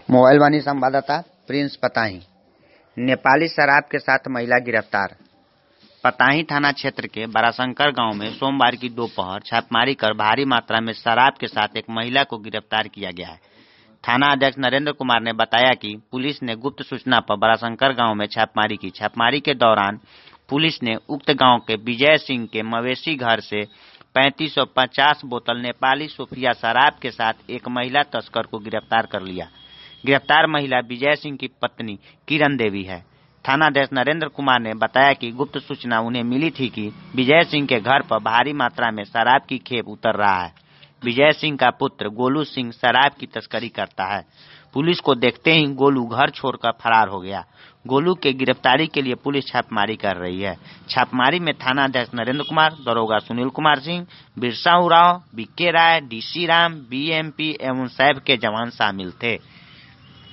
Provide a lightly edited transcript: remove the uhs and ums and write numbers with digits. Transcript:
Mobile वाणी संवाददाता Prince Patahi. Nepali शराब के साथ महिला गिरफ्तार। पताही थाना क्षेत्र के बड़ाशंकर गांव में सोमवार की दोपहर छापेमारी कर भारी मात्रा में शराब के साथ एक महिला को गिरफ्तार किया गया है। थाना अध्यक्ष नरेंद्र कुमार ने बताया कि पुलिस ने गुप्त सूचना पर बड़ाशंकर गांव में छापेमारी की। छापेमारी के दौरान पुलिस ने उक्त गांव के विजय सिंह के मवेशी घर से 3550 बोतल नेपाली सोफिया शराब के साथ एक महिला तस्कर को गिरफ्तार कर लिया। गिरफ्तार महिला विजय सिंह की पत्नी किरण देवी है। थानाध्यक्ष नरेंद्र कुमार ने बताया कि गुप्त सूचना उन्हें मिली थी कि विजय सिंह के घर पर भारी मात्रा में शराब की खेप उतर रहा है। विजय सिंह का पुत्र गोलू सिंह शराब की तस्करी करता है। पुलिस को देखते ही गोलू घर छोड़कर फरार हो गया। गोलू के गिरफ्तारी के लिए पुलिस छापेमारी कर रही है। छापेमारी में थानाध्यक्ष नरेंद्र कुमार, दरोगा Sunil Kumar Singh, Birsa Oraon, BK Rai, DC Ram, BMP एवं सैब के जवान शामिल थे।